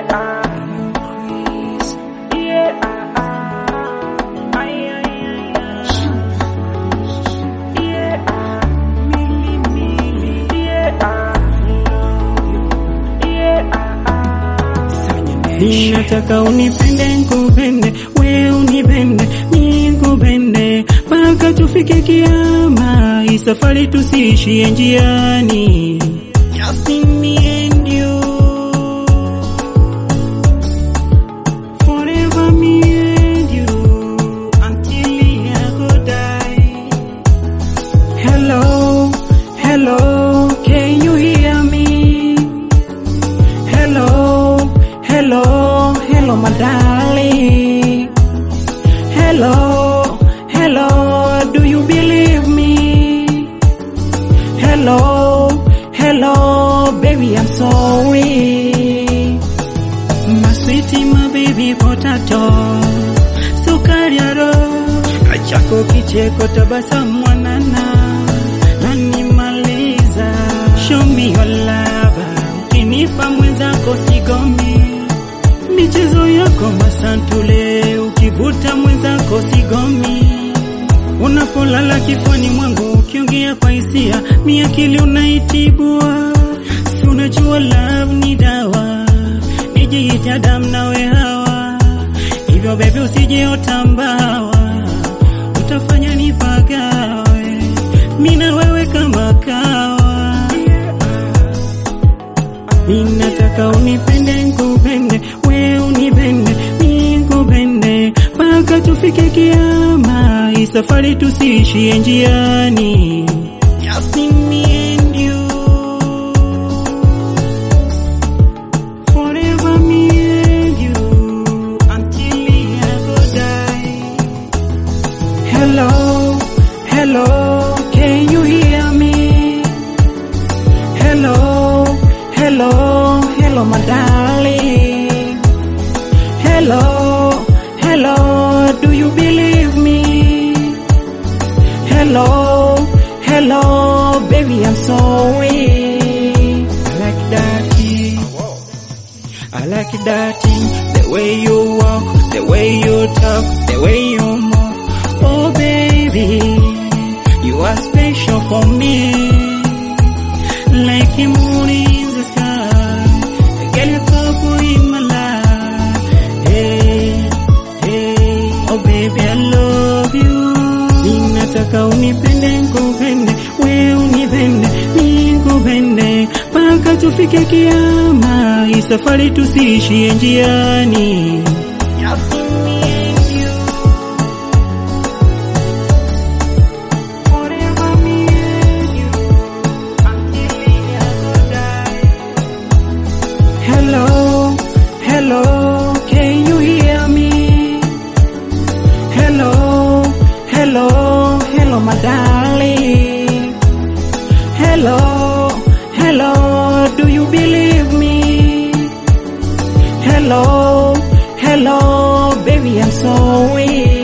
Ninataka unipende nikupende, we unipende nikupende, mpaka tufike kiyama, hii safari tusiishie njiani. Just me and you, forever me and you, until I go die. Hello, hello, can you hear me? Hello, hello, hello my darling. Hello, hello, do you believe me? Hello, hello, baby I'm sorry. My sweetie, my baby potato, sukari ya roho, chako kicheko tabasamu mwanana, nanimaliza. Show me your love, ukinipa mwenzako sigomi. Michezo yako masantule, ukivuta mwenzako sigomi. Unapolala kifuani mwangu, ukiongea kwa hisia, mi akili unaitibua. Si unajua love ni dawa, nijiita damu nawe hawa. Hivyo baby usije utambawa, utafanya nipagawe, mi na wewe kama kawa. Ninataka unipende nikupende, we unipende nikupende, mpaka tufike kiyama, hii safari tusiishie njiani. Just me and you, forever me and you, until I go die. Hello, hello, can you hear me? Hello, hello, hello my darling. Hello, hello, do you believe me? Hello, hello, baby I'm sorry. I like that, I like that, the way you walk, the way you talk, the way you move. Oh baby, you are special for me, like a moon in the sky. Girl, you couple in my life. Hey, hey, oh baby I love you. Ninataka unipende nikupende, we unipende nikupende, mpaka tufike kiyama, hii safari tusiishie njiani. Just me and you, forever me and you, until I go die. Hello, hello, can you hear me? Hello, hello, hello my darling. Hello, hello, do you believe me? Hello, hello, baby I'm sorry.